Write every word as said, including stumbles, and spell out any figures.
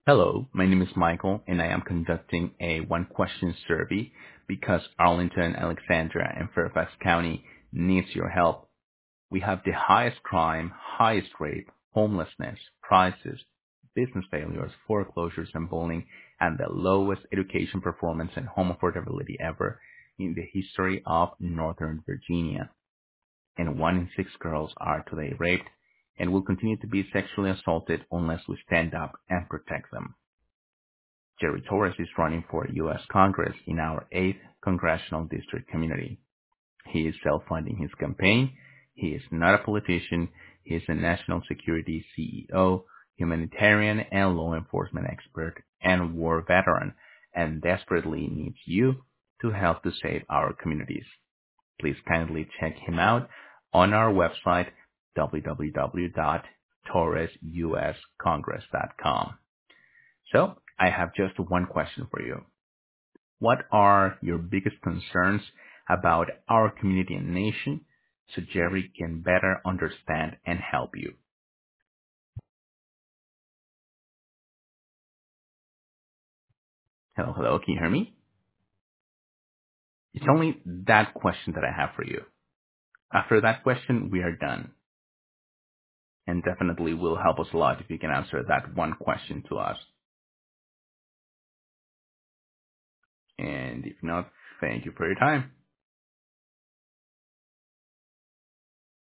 Hello, my name is Michael, and I am conducting a one-question survey because Arlington, Alexandria, and Fairfax County needs your help. We have the highest crime, highest rape, homelessness, prices, business failures, foreclosures, and bullying, and the lowest education performance and home affordability ever in the history of Northern Virginia. And one in six girls are today raped and will continue to be sexually assaulted unless we stand up and protect them. Jerry Torres is running for U S Congress in our eighth Congressional District community. He is self-funding his campaign. He is not a politician. He is a national security C E O, humanitarian and law enforcement expert, and war veteran, and desperately needs you to help to save our communities. Please kindly check him out on our website, w w w dot torres u s congress dot com. So I have just one question for you. What are your biggest concerns about our community and nation so Jerry can better understand and help you? Hello, hello, can you hear me? It's only that question that I have for you. After that question, we are done. And definitely will help us a lot if you can answer that one question to us. And if not, thank you for your time.